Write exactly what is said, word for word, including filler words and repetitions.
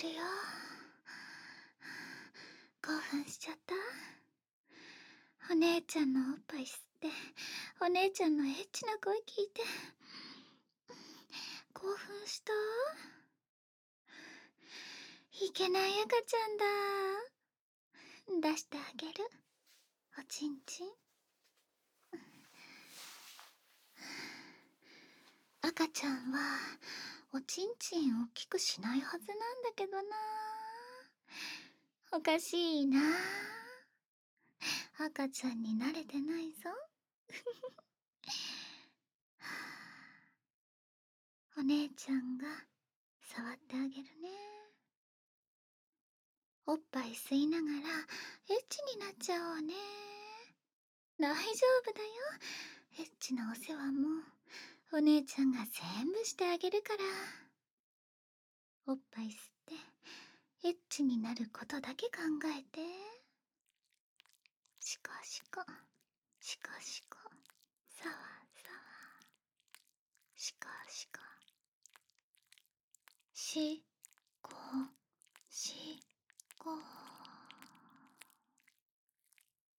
るよ。興奮しちゃった？お姉ちゃんのおっぱい吸って、お姉ちゃんのエッチな声聞いて、興奮した？いけない赤ちゃんだ。出してあげる。おちんちん。赤ちゃんはおちんちん大きくしないはずなんだけどな。おかしいな。赤ちゃんに慣れてないぞ。お姉ちゃんが触ってあげるね。おっぱい吸いながらエッチになっちゃおうね。大丈夫だよ。エッチなお世話もお姉ちゃんが全部してあげるから。おっぱい吸ってエッチになることだけ考えて。シコシコシコシコ、サワサワ、シコシコ、シコシコ。